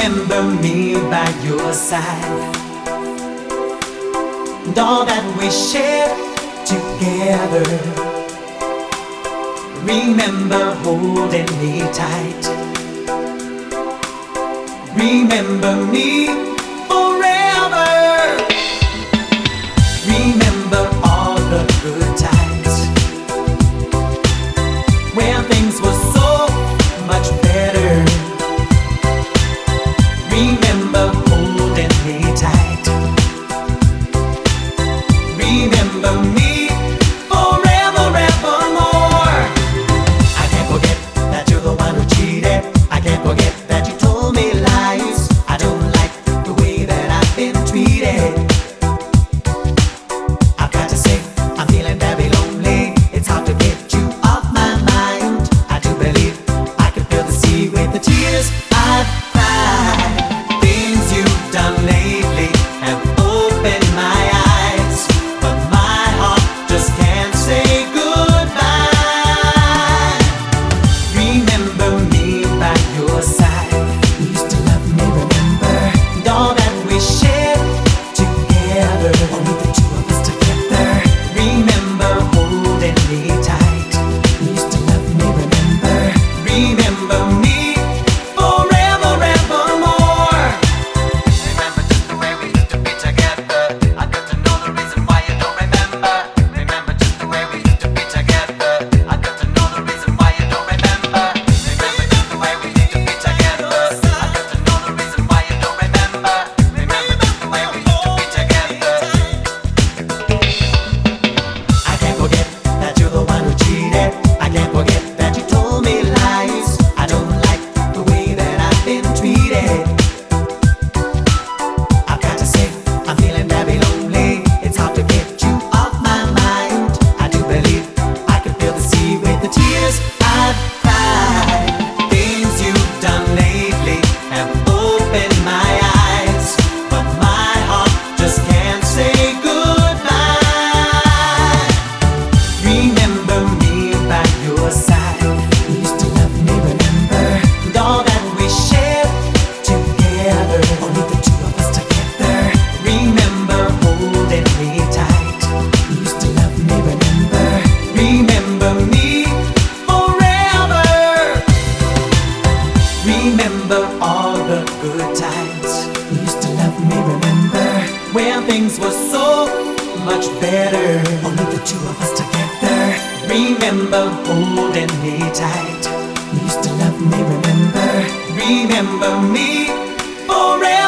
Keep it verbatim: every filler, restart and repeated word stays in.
Remember me by your side, and all that we shared together. Remember holding me tight. Remember me forever. Remember all the good times when things were so much better. Remember holding me tight. Remember me forever, evermore. I can't forget that you're the one who cheated. I can't forget that you told me lies. I don't like the way that I've been treated. I've got to say, I'm feeling very lonely. It's hard to get you off my mind. I do believe I can feel the sea with the tears I've cried. Things you've done lately have opened my eyes, but my heart just can't say goodbye. Remember me by your side. You used to love me, remember? And all that we shared together, only the two of us together. Remember holding me tight. You used to love me, remember? Remember me forever, evermore. Remember just the way we used to be together. I got to know the reason why you don't remember. Remember just the way we used to be together. I got to know the reason why you don't remember. Remember just the way we used to be together. I got to know the reason why you don't remember. Remember just the way we used to be together. I can't forget that you're the one who cheated. I can't forget that you told me lies. I don't like the way that I've been treated. I've got to say, I'm feeling very lonely. It's hard to get you off my mind. I do believe I can feel the sea with the tears I've cried. Things you've done lately have opened my eyes, but my heart just can't say goodbye. Remember me by your side. You used to love me, remember? And all that we shared together, only the two of us together. Remember holding me tight. You used to love me, remember? Remember me forever. Remember all the good times. You used to love me, remember? When things were so much better, only the two of us together. Remember holding me tight. You used to love me, remember? Remember me forever.